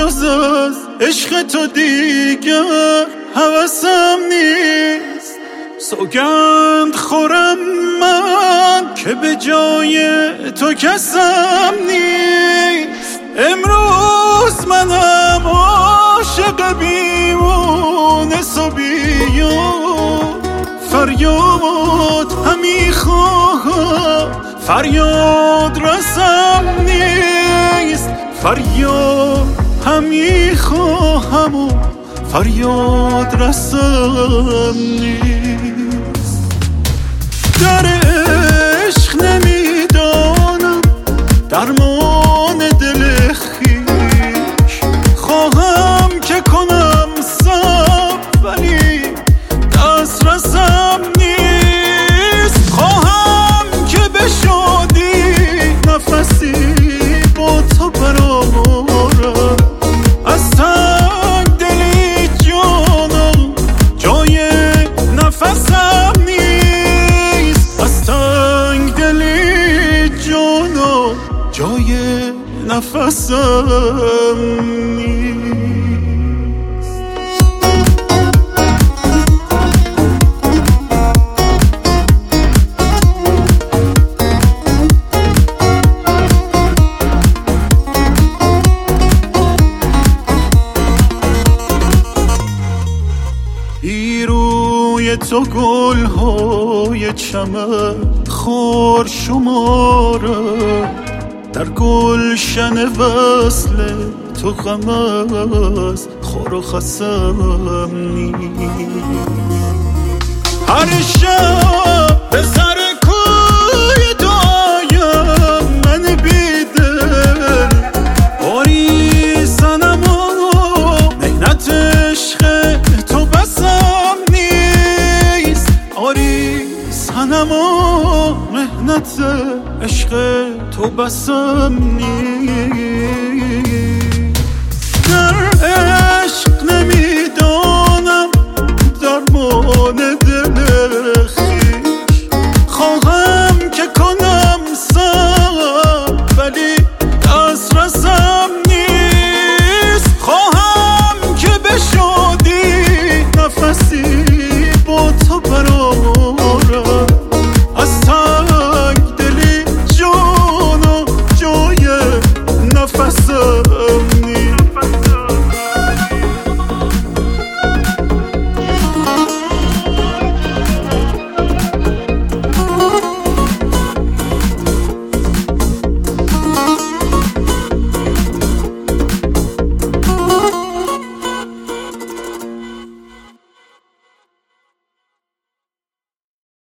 جز از عشق تو دیگر هوسم نیست. سوگند خورم من که به جای تو کسم نیست. امروز منم عاشق بیمونه صبیان، فریاد همی خواهم فریاد رسم نیست. فریاد همی خواهم و فریاد رسم نیست. در عشق نمیدانم درمان دل خویش، خواهم که کنم صبر ولی دست رسم نیست. خواهم که به شادی نفسی با تو برآورم، از تنگ دلی جانم جای نفسم نیست. از تنگ دلی جانم جای نفسم نیست. روی تو گل‌های چمن خار شماره، در گلشن وصل تو غم از خار و خسم نیست. هر شب به سر کوی تو آیم من بیدل، باری صنم و مهنت عشق تو بسم نیست. آری صنم و مهنت عشق تو بسم نیست. در عشق نمیدانم درمان